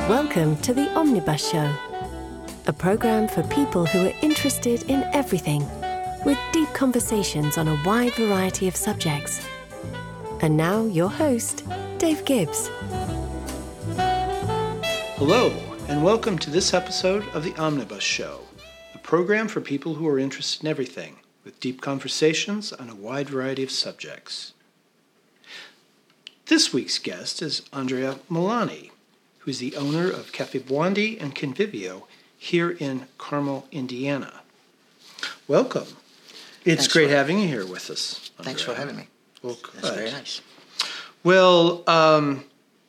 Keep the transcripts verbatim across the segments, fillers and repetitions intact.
Welcome to The Omnibus Show, a program for people who are interested in everything, with deep conversations on a wide variety of subjects. And now, your host, Dave Gibbs. Hello, and welcome to this episode of The Omnibus Show, a program for people who are interested in everything, with deep conversations on a wide variety of subjects. This week's guest is Andrea Milani, who is the owner of Cafe Buondì and Convivio here in Carmel, Indiana. Welcome. It's Thanks great for, having you here with us, Andrea. Thanks for having me. Well, good. That's very nice. Well, um,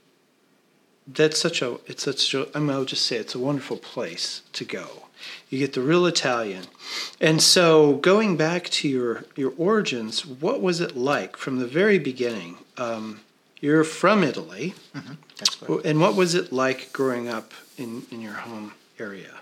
that's such a, it's such a, I mean, I'll just say it's a wonderful place to go. You get the real Italian. And so going back to your, your origins, what was it like from the very beginning? Um, you're from Italy. Mm-hmm. That's correct. And what was it like growing up in, in your home area?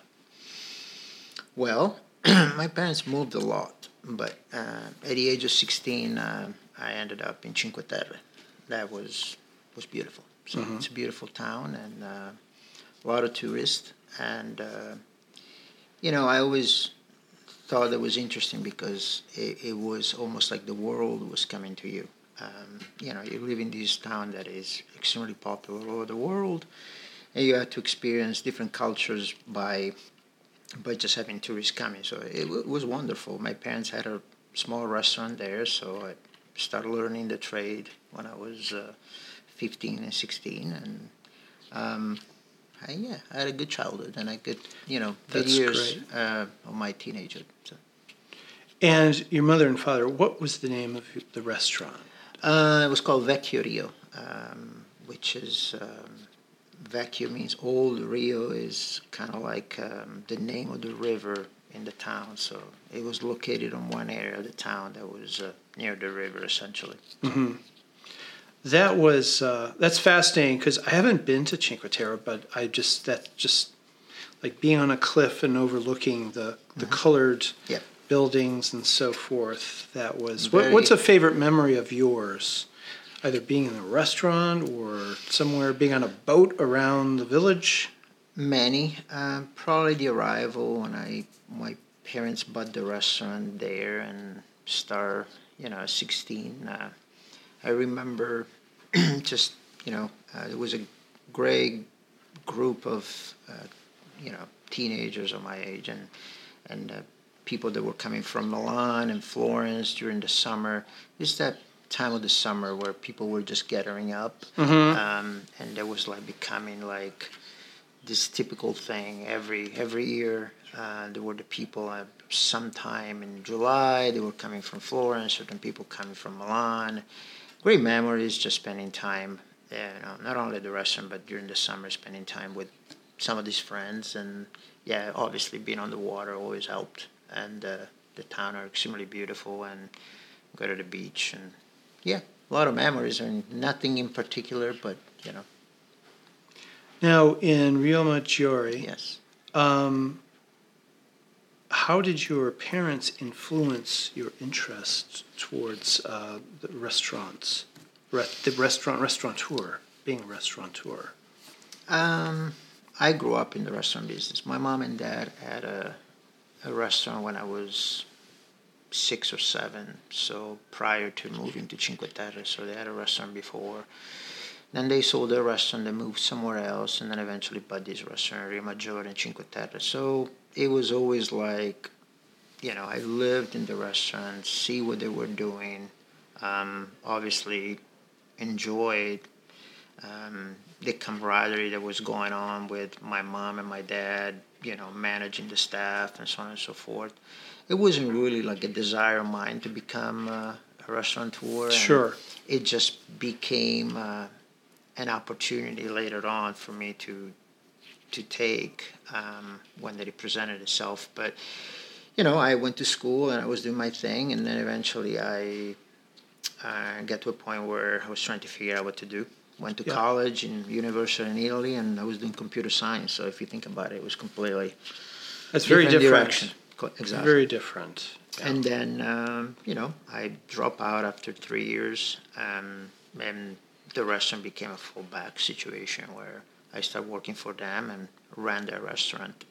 Well, my parents moved a lot, but uh, at the age of sixteen, uh, I ended up in Cinque Terre. That was was beautiful. So mm-hmm. It's a beautiful town and uh, a lot of tourists. And, uh, you know, I always thought it was interesting because it, it was almost like the world was coming to you. Um, you know, you live in this town that is extremely popular all over the world, and you have to experience different cultures by by just having tourists coming. So it, it was wonderful. My parents had a small restaurant there, so I started learning the trade when I was uh, fifteen and sixteen, and um, I, yeah, I had a good childhood and a good, you know, good That's years great. Uh, of my teenagehood. So. And your mother and father, what was the name of the restaurant? Uh, it was called Vecchio Rio, um, which is, um, Vecchio means old, Rio is kind of like um, the name of the river in the town. So it was located on one area of the town that was uh, near the river, essentially. Mm-hmm. That was, uh, that's fascinating because I haven't been to Cinque Terre, but I just, that's just like being on a cliff and overlooking the, the mm-hmm. colored yeah. buildings and so forth. That was, Very, what, what's a favorite memory of yours? Either being in a restaurant or somewhere, being on a boat around the village? Many. Uh, probably the arrival when I my parents bought the restaurant there and start, you know, sixteen. Uh, I remember just, you know, uh, there was a great group of, uh, you know, teenagers of my age and, and uh, people that were coming from Milan and Florence during the summer. It's that time of the summer where people were just gathering up, mm-hmm. um, and there was like becoming like this typical thing every every year. Uh, there were the people uh, sometime in July. They were coming from Florence. Certain people coming from Milan. Great memories, just spending time. You know, not only at the restaurant, but during the summer, spending time with some of these friends. And yeah, obviously being on the water always helped. And uh, the town are extremely beautiful, and go to the beach and. Yeah, a lot of memories, and nothing in particular, but, you know. Now, in Rio Maggiore, yes. um, how did your parents influence your interest towards uh, the restaurants, re- the restaurant restaurateur, being a restaurateur? Um, I grew up in the restaurant business. My mom and dad had a, a restaurant when I was six or seven, so prior to moving to Cinque Terre, so they had a restaurant before. Then they sold their restaurant, they moved somewhere else, and then eventually bought this restaurant, Rio Maggiore and Cinque Terre. So it was always like, you know, I lived in the restaurant, see what they were doing, um, obviously enjoyed um, the camaraderie that was going on with my mom and my dad, you know, managing the staff and so on and so forth. It wasn't really like a desire of mine to become uh, a restaurateur. Sure. It just became uh, an opportunity later on for me to to take um, when it presented itself. But, you know, I went to school and I was doing my thing, and then eventually I uh, got to a point where I was trying to figure out what to do. Went to yeah. college and university in Italy, and I was doing computer science. So if you think about it, it was completely That's very different. Direction. Exactly. Very different. Yeah. And then, um, you know, I dropped out after three years, um, and the restaurant became a fallback situation where I started working for them and ran their restaurant.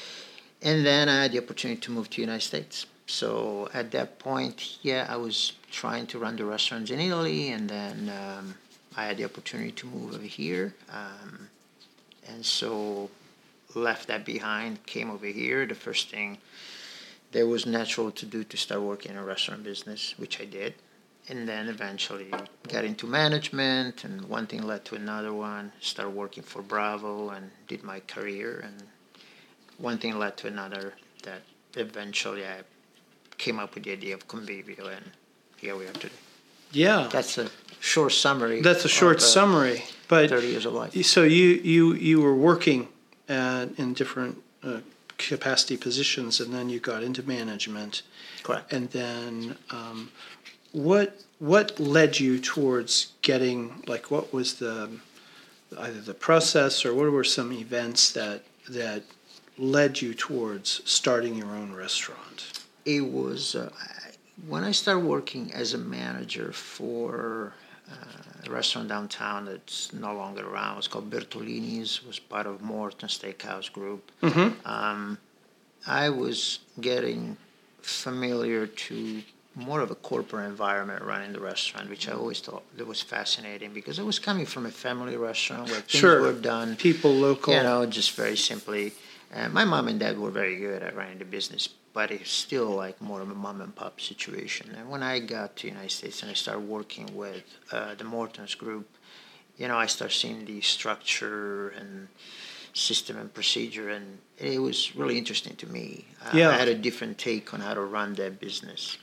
And then I had the opportunity to move to the United States. So at that point, yeah, I was trying to run the restaurants in Italy, and then um, I had the opportunity to move over here. Um, and so left that behind, came over here. The first thing that was natural to do to start working in a restaurant business, which I did. And then eventually got into management, and one thing led to another one. Started working for Bravo and did my career, and one thing led to another that eventually I came up with the idea of Convivio, and here we are today. Yeah. That's a short summary. That's a short of, uh, summary. But thirty years of life. So you, you, you were working at, in different uh, capacity positions, and then you got into management. Correct. And then um, what what led you towards getting, like, what was the either the process or what were some events that that led you towards starting your own restaurant? It was uh, when I started working as a manager for uh, a restaurant downtown that's no longer around. It's called Bertolini's. It was part of Morton Steakhouse Group. Mm-hmm. Um, I was getting familiar to more of a corporate environment running the restaurant, which I always thought that was fascinating because I was coming from a family restaurant where things Sure. were done, People local. you know, just very simply. Uh, my mom and dad were very good at running the business, but it's still like more of a mom and pop situation. And when I got to the United States and I started working with uh, the Morton's Group, you know, I started seeing the structure and system and procedure, and it was really interesting to me. Uh, Yeah. I had a different take on how to run that business.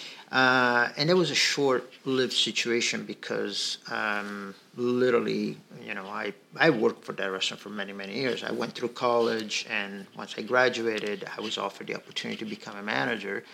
Uh, and it was a short-lived situation because um, literally, you know, I, I worked for that restaurant for many, many years. I went through college, and once I graduated, I was offered the opportunity to become a manager.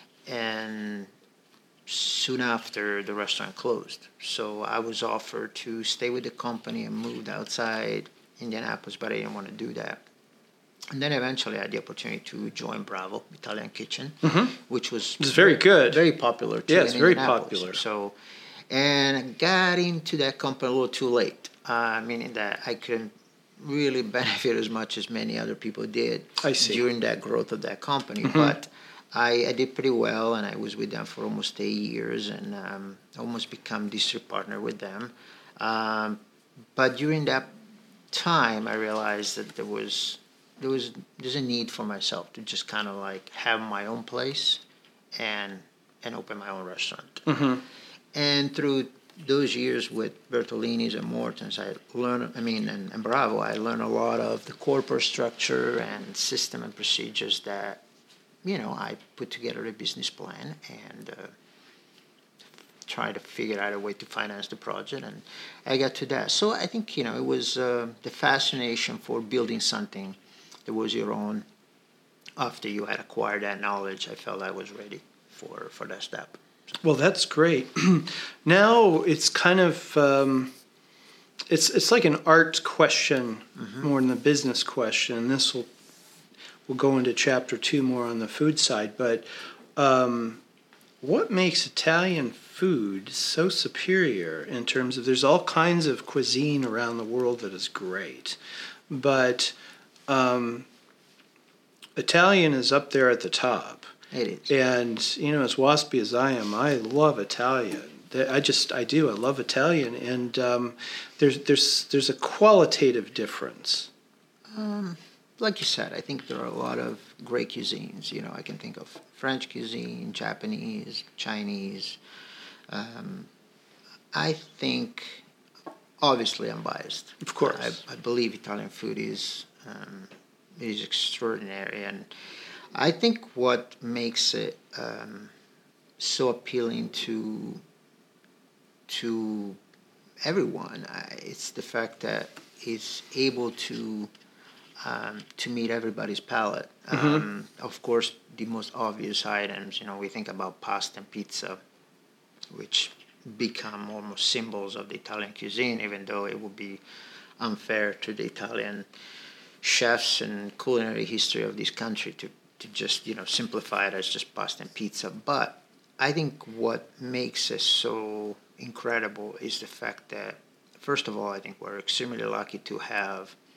And soon after, the restaurant closed. So I was offered to stay with the company and moved outside Indianapolis, but I didn't want to do that. And then eventually I had the opportunity to join Bravo, Italian Kitchen, Mm-hmm. which was It's very good. very popular too. Yeah, it's in very Indianapolis. popular. So, and I got into that company a little too late, uh, meaning that I couldn't really benefit as much as many other people did I see. during that growth of that company. Mm-hmm. But I, I did pretty well, and I was with them for almost eight years, and um, almost become district partner with them. Um, but during that time, I realized that there was there was there's a need for myself to just kind of like have my own place and and open my own restaurant. Mm-hmm. And through those years with Bertolini's and Morton's, I learned, I mean, and, and Bravo, I learned a lot of the corporate structure and system and procedures that, you know, I put together a business plan and uh, try to figure out a way to finance the project, and I got to that. So I think, you know, it was uh, the fascination for building something that was your own. After you had acquired that knowledge, I felt I was ready for, for that step. Well, that's great. Now it's kind of um, it's it's like an art question Mm-hmm. more than a business question. This will we'll go into chapter two more on the food side. But um, what makes Italian food so superior in terms of there's all kinds of cuisine around the world that is great, but um, Italian is up there at the top. It is. And, you know, as waspy as I am, I love Italian. I just, I do. I love Italian. And um, there's there's there's a qualitative difference. Um, like you said, I think there are a lot of great cuisines. You know, I can think of French cuisine, Japanese, Chinese. Um, I think, obviously, I'm biased. Of course. I, I believe Italian food is um, is extraordinary, and I think what makes it um, so appealing to to everyone, uh, it's the fact that it's able to um, to meet everybody's palate. Mm-hmm. Um, of course, the most obvious items, you know, we think about pasta and pizza, which become almost symbols of the Italian cuisine, even though it would be unfair to the Italian chefs and culinary history of this country to, to just, you know, simplify it as just pasta and pizza. But I think what makes it so incredible is the fact that, first of all, I think we're extremely lucky to have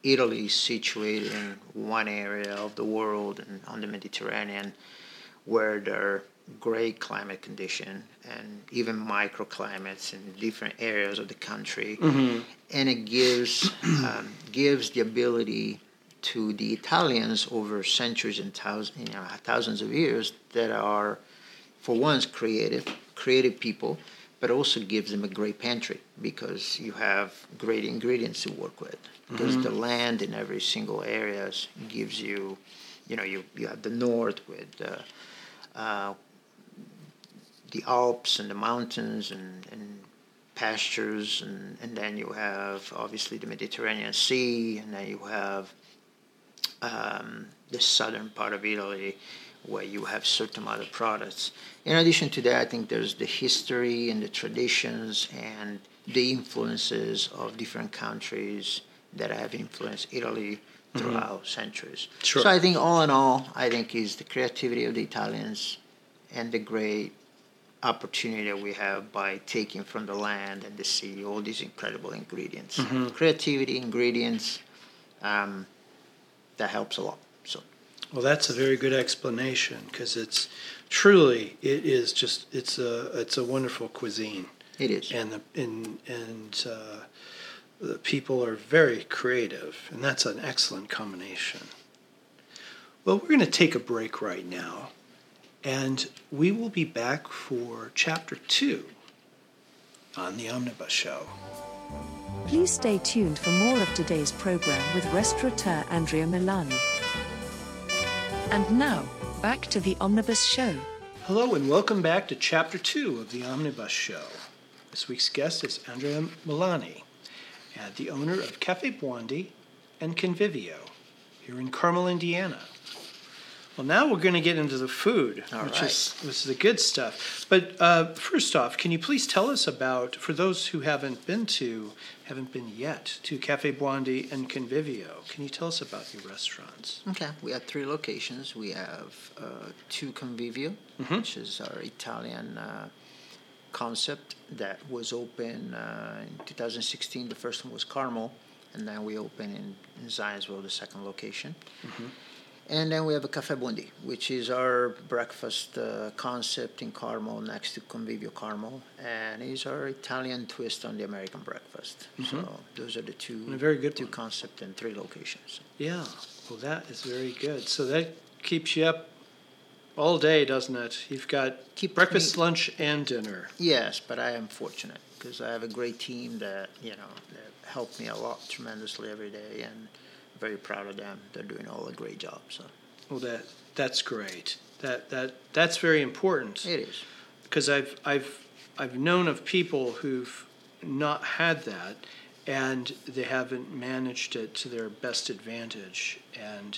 Italy is situated in one area of the world and on the Mediterranean where there are great climate condition and even microclimates in different areas of the country. Mm-hmm. And it gives um, gives the ability to the Italians over centuries and thousands, you know, thousands of years that are, for once, creative, creative people, but also gives them a great pantry because you have great ingredients to work with. Because mm-hmm. the land in every single area gives you, you know, you, you have the north with uh, uh, the Alps and the mountains and, and pastures, and, and then you have obviously the Mediterranean Sea, and then you have um, the southern part of Italy where you have certain other products. In addition to that, I think there's the history and the traditions and the influences of different countries that have influenced Italy throughout mm-hmm. centuries. Sure. So I think all in all, I think is the creativity of the Italians and the great opportunity that we have by taking from the land and the sea all these incredible ingredients. Mm-hmm. Creativity, ingredients, um, that helps a lot. So. Well, that's a very good explanation because it's truly it is just it's a it's a wonderful cuisine. It is, and the and and uh, the people are very creative, and that's an excellent combination. Well, we're going to take a break right now, and we will be back for chapter two on the Omnibus Show. Please stay tuned for more of today's program with restaurateur Andrea Milani. And now, back to the Omnibus Show. Hello and welcome back to Chapter two of the Omnibus Show. This week's guest is Andrea Milani, uh, the owner of Cafe Buondi and Convivio here in Carmel, Indiana. Well, now we're going to get into the food, All which, right. is, which is the good stuff. But uh, first off, can you please tell us about, for those who haven't been to, haven't been yet, to Cafe Buondi and Convivio, can you tell us about your restaurants? Okay, we have three locations. We have uh, two Convivio, mm-hmm. which is our Italian uh, concept that was open uh, in two thousand sixteen. The first one was Carmel, and then we opened in, in Zionsville, the second location. Mm-hmm. And then we have a Cafe Buondi, which is our breakfast uh, concept in Carmel next to Convivio Carmel, and it's our Italian twist on the American breakfast. Mm-hmm. So those are the two, very good two one. concepts and three locations. Yeah, well, that is very good. So that keeps you up all day, doesn't it? You've got Keep breakfast, me, lunch, and dinner. Yes, but I am fortunate because I have a great team that, you know, that help me a lot tremendously every day, and very proud of them. They're doing all a great job. So, well, that that's great. That that that's very important. It is, because I've I've I've known of people who've not had that, and they haven't managed it to their best advantage, and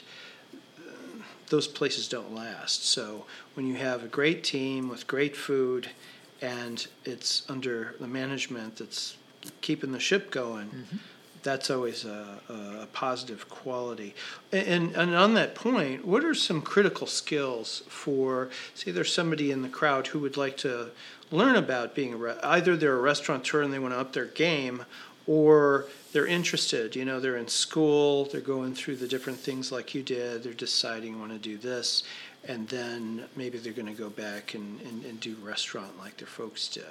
uh, those places don't last. So when you have a great team with great food, and it's under the management that's keeping the ship going. Mm-hmm. That's always a, a positive quality. And, and on that point, what are some critical skills for, say there's somebody in the crowd who would like to learn about being a, re- either they're a restaurateur and they want to up their game, or they're interested, you know, they're in school, they're going through the different things like you did, they're deciding I want to do this, and then maybe they're going to go back and, and, and do restaurant like their folks did.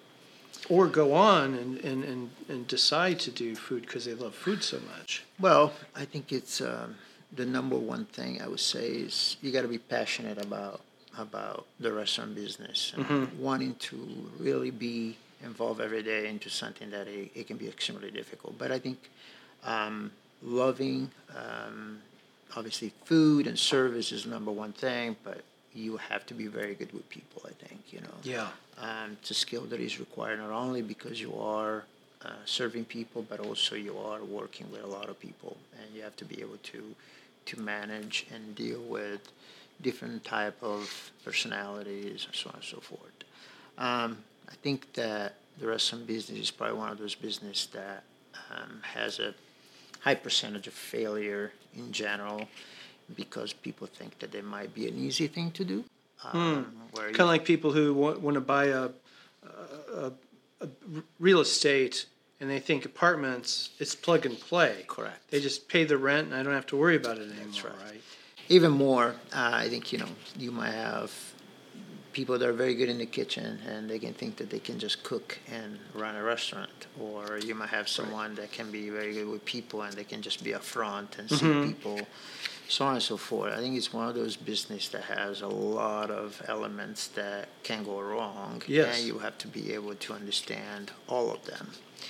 Or go on and, and, and, and decide to do food because they love food so much. Well, I think it's um, the number one thing I would say is you got to be passionate about about the restaurant business and mm-hmm. wanting to really be involved every day into something that it, it can be extremely difficult. But I think um, loving, um, obviously, food and service is number one thing, but you have to be very good with people, I think, you know. Yeah. Um, it's a skill that is required not only because you are uh, serving people, but also you are working with a lot of people, and you have to be able to to manage and deal with different type of personalities and so on and so forth. Um, I think that the restaurant business is probably one of those businesses that um, has a high percentage of failure in general because people think that it might be an easy thing to do. Um, mm. Kind of like people who want, want to buy a, a, a real estate and they think apartments, it's plug and play. Correct. They just pay the rent, and I don't have to worry about it anymore, That's right. right? Even more, uh, I think, you know, you might have people that are very good in the kitchen and they can think that they can just cook and run a restaurant. Or you might have someone right. that can be very good with people and they can just be up front and see mm-hmm. people, so on and so forth. I think it's one of those business that has a lot of elements that can go wrong. Yes. And you have to be able to understand all of them.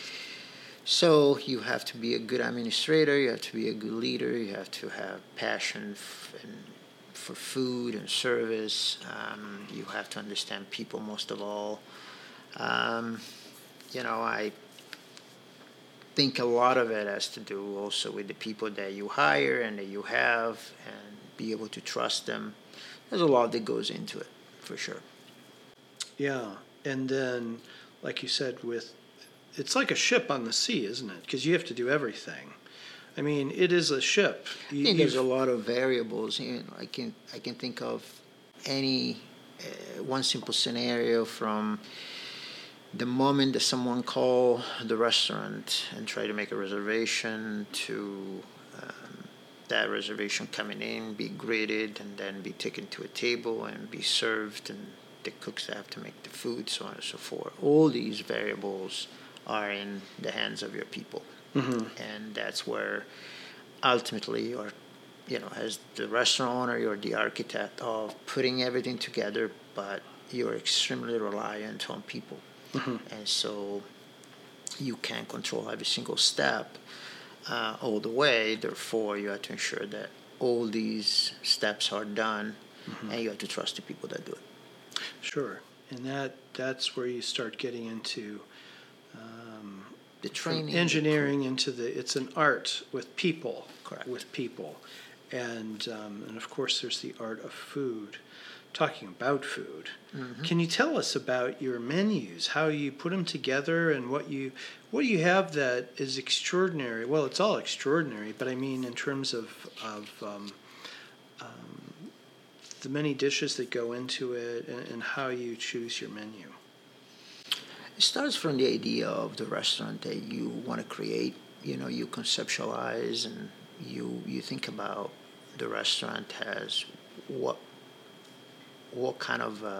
So you have to be a good administrator, you have to be a good leader, you have to have passion f- and for food and service. Um, you have to understand people most of all. Um, you know, I think a lot of it has to do also with the people that you hire and that you have and be able to trust them. There's a lot that goes into it, for sure. Yeah, and then, like you said, with it's like a ship on the sea, isn't it? Because you have to do everything. I mean, it is a ship. You, I think there's a lot of variables. You know, I can I can think of any uh, one simple scenario from the moment that someone call the restaurant and try to make a reservation to um, that reservation coming in, be greeted, and then be taken to a table and be served, and the cooks have to make the food, so on and so forth. All these variables are in the hands of your people. Mm-hmm. And that's where ultimately you're, you know, as the restaurant owner, you're the architect of putting everything together, but you're extremely reliant on people. Mm-hmm. And so you can't control every single step uh, all the way. Therefore, you have to ensure that all these steps are done, mm-hmm. and you have to trust the people that do it. Sure. And that that's where you start getting into um, the training, engineering into the. It's an art with people. Correct. With people, and um, and of course there's the art of food. Talking about food, mm-hmm. Can you tell us about your menus? How you put them together, and what you what do you have that is extraordinary? Well, it's all extraordinary, but I mean in terms of of um, um, the many dishes that go into it, and, and how you choose your menu. It starts from the idea of the restaurant that you want to create. You know, you conceptualize and you you think about the restaurant as what what kind of uh,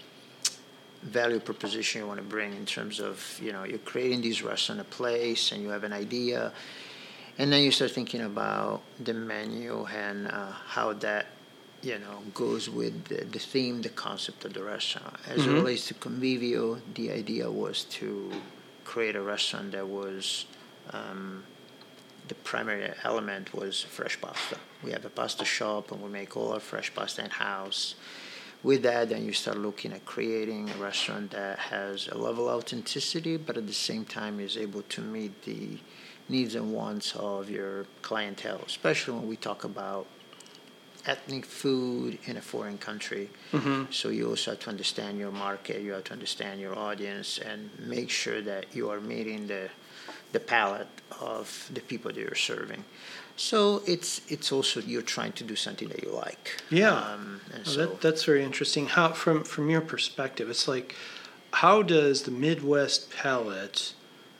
value proposition you want to bring in terms of, you know, you're creating this restaurant, a place, and you have an idea, and then you start thinking about the menu and uh, how that, you know, goes with the, the theme, the concept of the restaurant. As mm-hmm. it relates to Convivio, the idea was to create a restaurant that was, um, the primary element was fresh pasta. We have a pasta shop, and we make all our fresh pasta in-house. With that, then you start looking at creating a restaurant that has a level of authenticity, but at the same time is able to meet the needs and wants of your clientele, especially when we talk about ethnic food in a foreign country. Mm-hmm. So you also have to understand your market, you have to understand your audience, and make sure that you are meeting the the palate of the people that you're serving. So it's it's also you're trying to do something that you like. Yeah, um, and well, so that, that's very interesting. How from from your perspective, it's like, how does the Midwest palate,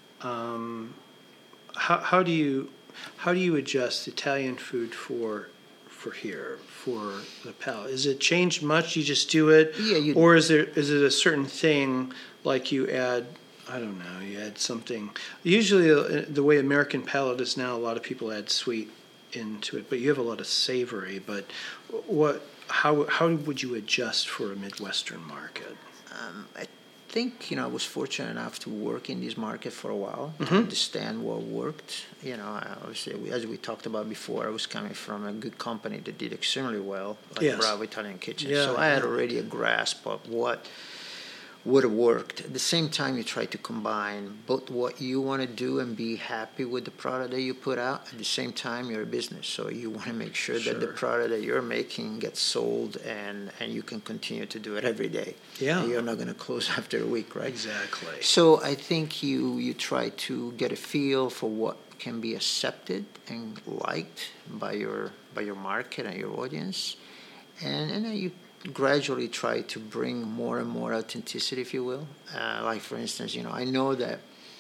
um, how how do you how do you adjust Italian food for for here for the palate? Is it changed much? You just do it, yeah, you, or is there is it a certain thing like you add? I don't know. You add something. Usually, uh, the way American palate is now, a lot of people add sweet into it, but you have a lot of savory. But what? How how would you adjust for a Midwestern market? Um, I think you know I was fortunate enough to work in this market for a while mm-hmm. to understand what worked. You know, obviously, we, as we talked about before, I was coming from a good company that did extremely well, like yes. Bravo Italian Kitchen. Yeah, so I had yeah. already a grasp of what would have worked. At the same time, you try to combine both what you want to do and be happy with the product that you put out. At the same time, you're a business, so you want to make sure, sure. that the product that you're making gets sold, and, and you can continue to do it every day. Yeah, and you're not going to close after a week, right? Exactly. So I think you you try to get a feel for what can be accepted and liked by your by your market and your audience, and and then you gradually try to bring more and more authenticity, if you will. Uh, like, for instance, you know, I know that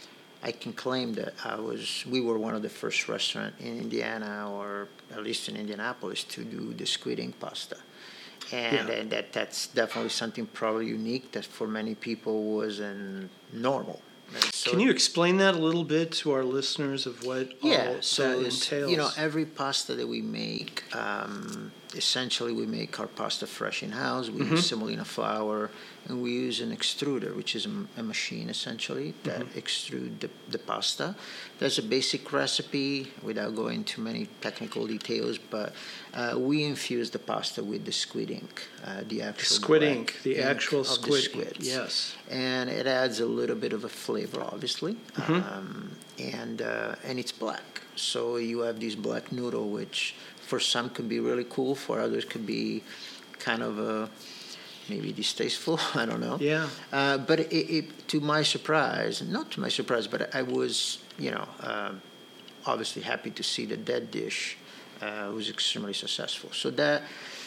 I can claim that I was. We were one of the first restaurant in Indiana, or at least in Indianapolis, to do the squid ink pasta, and, Yeah. and that that's definitely something probably unique that for many people wasn't normal. And so Can you explain that a little bit to our listeners of what Yeah, all so that it's, entails? you know, every pasta that we make, um, essentially we make our pasta fresh in house. We Mm-hmm. use semolina flour, and we use an extruder, which is a, a machine essentially that Mm-hmm. extrude the, the pasta. That's a basic recipe without going into many technical details, but uh, we infuse the pasta with the squid ink, uh, the actual Squid black ink, the ink actual of the squid ink, squids. yes. And it adds a little bit of a flavor, obviously, Mm-hmm. um, and uh, and it's black. So you have this black noodle, which for some could be really cool, for others could be kind of a maybe distasteful. I don't know. Yeah. Uh, but it, it, to my surprise, not to my surprise, but I was, you know, um obviously happy to see that that dish uh, was extremely successful. So that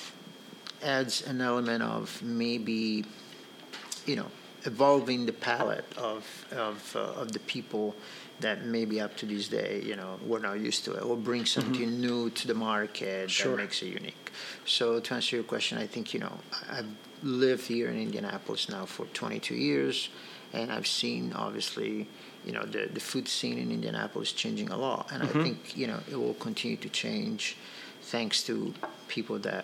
adds an element of maybe, you know, evolving the palate of of uh, of the people that maybe up to this day, you know, we're not used to it, or bring something mm-hmm. new to the market Sure. that makes it unique. So to answer your question, I think, you know, I've lived here in Indianapolis now for twenty-two years, and I've seen, obviously, you know, the, the food scene in Indianapolis changing a lot. And mm-hmm. I think, you know, it will continue to change thanks to people that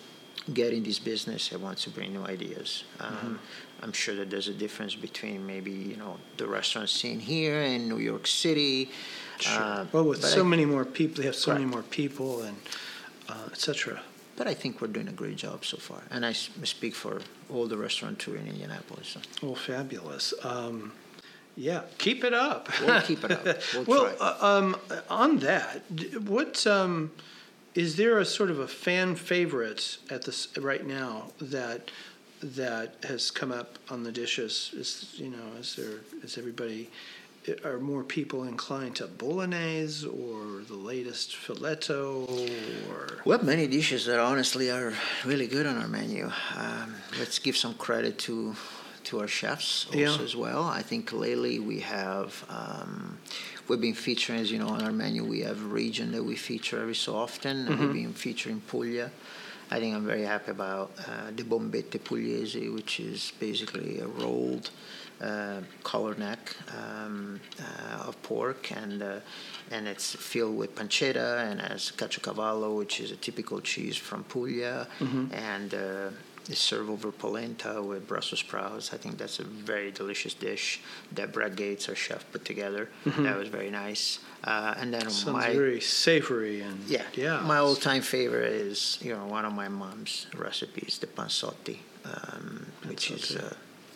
get in this business and want to bring new ideas. Um, mm-hmm. I'm sure that there's a difference between maybe, you know, the restaurant scene here in New York City. Sure. Uh, well, with so I, many more people, they have so right. many more people and uh, et cetera. But I think we're doing a great job so far. And I speak for all the restaurateurs in Indianapolis. So. Well, fabulous. Um, yeah, keep it up. We'll keep it up. We'll, well, try. Uh, um, on that, what... Um, Is there a sort of a fan favorite at this right now that that has come up on the dishes? Is you know, is there is everybody are more people inclined to bolognese or the latest filetto or? We have many dishes that honestly are really good on our menu. Um, let's give some credit to to our chefs also yeah. as well. I think lately we have. Um, We've been featuring, as you know, on our menu, we have a region that we feature every so often. Mm-hmm. We've been featuring Puglia. I think I'm very happy about uh, the bombette pugliese, which is basically a rolled uh, collar neck um, uh, of pork, and uh, and it's filled with pancetta and has caciocavallo, which is a typical cheese from Puglia, mm-hmm. and uh, it's served over polenta with Brussels sprouts. I think that's a very delicious dish that Brad Gates, our chef, put together. Mm-hmm. That was very nice. Uh, and then Sounds my very savory and yeah, yeah. My all-time favorite is you know one of my mom's recipes, the panzotti, um, which is uh,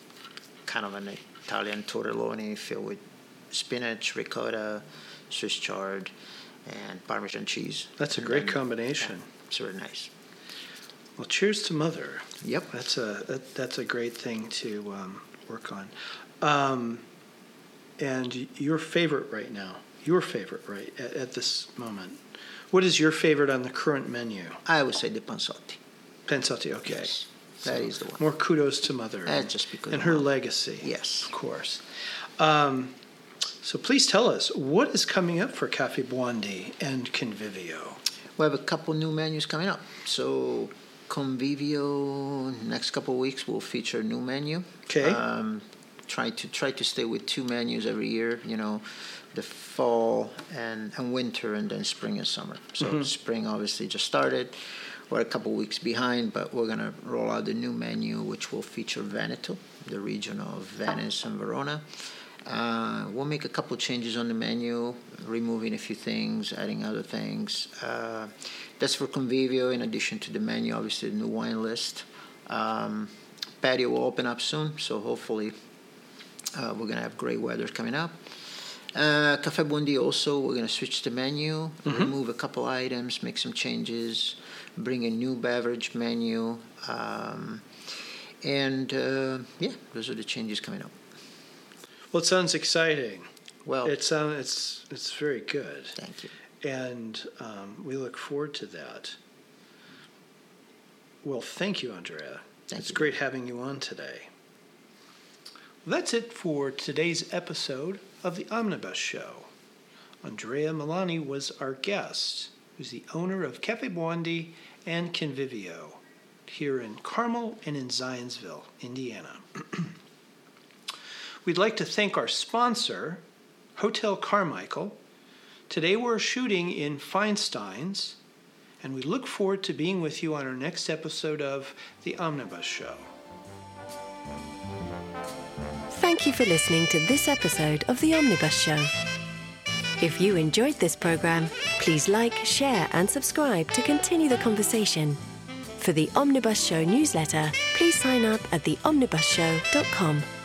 kind of an Italian tortelloni filled with spinach, ricotta, Swiss chard, and Parmesan cheese. That's a and great then, combination. Yeah, it's really nice. Well, cheers to Mother. Yep, that's a that, that's a great thing to um, work on. Um, and your favorite right now, your favorite right at, at this moment, what is your favorite on the current menu? I would say the panzotti. Panzotti, okay. Yes, that so is the one. More kudos to Mother. Uh, just because and her mom. legacy. Yes, of course. Um, so please tell us what is coming up for Caffè Buondì and Convivio. We have a couple new menus coming up. So. Convivio, next couple of weeks we'll feature a new menu. Okay. Um, try to try to stay with two menus every year. You know, the fall and, and winter, and then spring and summer. So mm-hmm. spring obviously just started. We're a couple of weeks behind, but we're gonna roll out the new menu, which will feature Veneto, the region of Venice and Verona. Uh, we'll make a couple changes on the menu, removing a few things, adding other things. Uh, that's for Convivio, in addition to the menu, obviously the new wine list. Um, patio will open up soon, so hopefully uh, we're going to have great weather coming up. Uh, Caffè Buondì also, we're going to switch the menu, mm-hmm. remove a couple items, make some changes, bring a new beverage menu. Um, and, uh, yeah, those are the changes coming up. Well, it sounds exciting. Well, it sounds it's it's very good. Thank you. And um, we look forward to that. Well, thank you, Andrea. Thank it's you. great having you on today. Well, that's it for today's episode of The Omnibus Show. Andrea Milani was our guest, who's the owner of Cafe Bondi and Convivio here in Carmel and in Zionsville, Indiana. We'd like to thank our sponsor, Hotel Carmichael. Today we're shooting in Feinstein's, and we look forward to being with you on our next episode of The Omnibus Show. Thank you for listening to this episode of The Omnibus Show. If you enjoyed this program, please like, share, and subscribe to continue the conversation. For the Omnibus Show newsletter, please sign up at the omnibus show dot com.